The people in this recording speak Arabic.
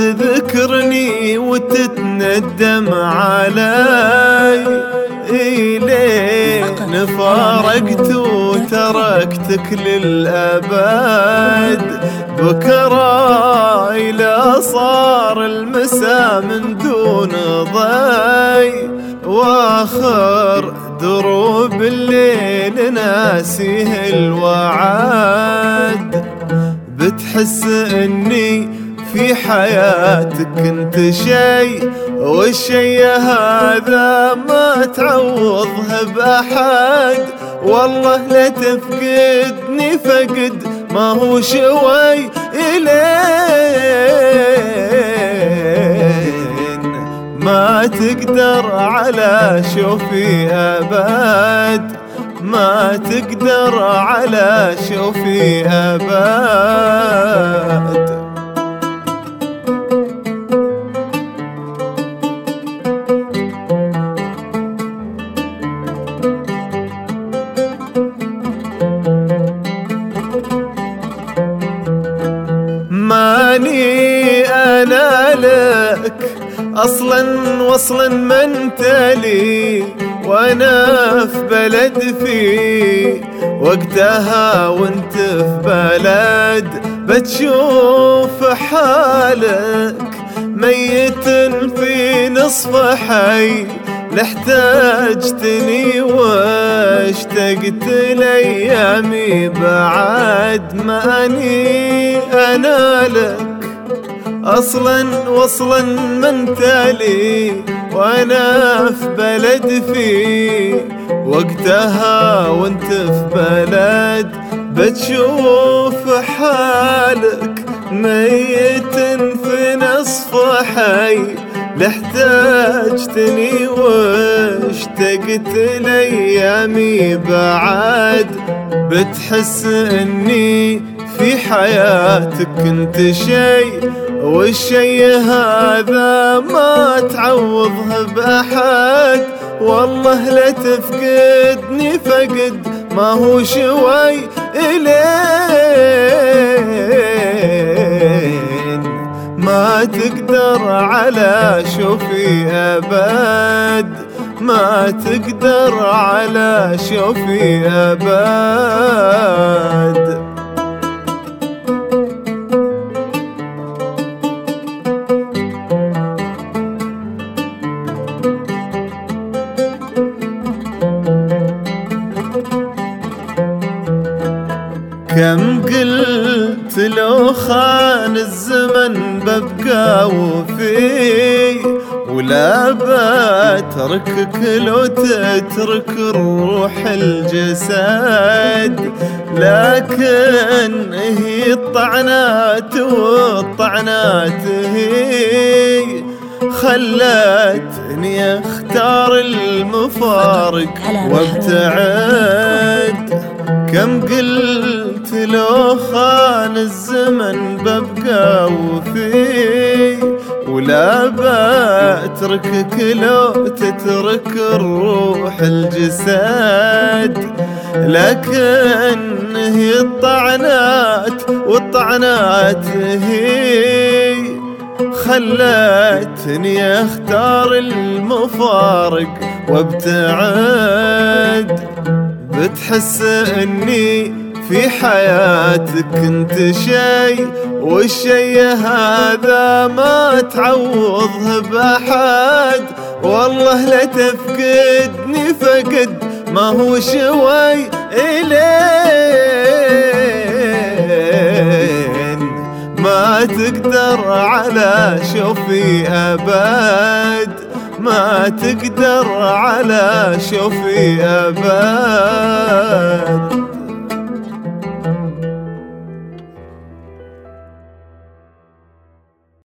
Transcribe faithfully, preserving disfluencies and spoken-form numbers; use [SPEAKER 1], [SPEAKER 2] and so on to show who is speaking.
[SPEAKER 1] تذكرني وتتندم علي، إلين فارقت وتركتك للأبد. بكرة إلى صار المساء من دون ضي، واخر دروب الليل ناسيه الوعد. بتحس اني في حياتك انت شي، والشي هذا ما تعوضه بأحد. والله لا تفقدني فقد ما هو شوي، إلين ما تقدر على شوفي أبد، ما تقدر على شوفي أبد. ماني أنا لك أصلا وصلا ما انت لي، وانا في بلد في وقتها وانت في بلد. بتشوف حالك ميت في نصف حي، لاحتاجتني واشتقت لأيامي بعد. ماني أنا لك أصلا وصلا ما انت لي، وانا في بلد في وقتها وانت في بلد. بتشوف حالك ميت في نصف حي، لاحتاجتني واشتقت لأيامي بعد. بتحس اني في حياتك انت شي، والشي هذا ما تعوضه بأحد. والله لا تفقدني فقد ما هو شوي، إلين ما تقدر على شوفي أبد، ما تقدر على شوفي أبد. كم قلت لو خان الزمن ببقى وفي، ولا بتركك لو تترك الروح الجسد. لكن هي الطعنات والطعنات هي خلتني اختار المفارق وابتعد. كم قلت لو خان الزمن ببقى وفي، ولا بتركك لو تترك الروح الجسد. لكن هي الطعنات والطعنات هي خلتني اختار المفارق وابتعد. بتحس اني في حياتك انت شي، والشي هذا ما تعوضه بأحد. والله لا تفقدني فقد ما هو شوي، إلين ما تقدر على شوفي أبد، ما تقدر على شوفي أبد.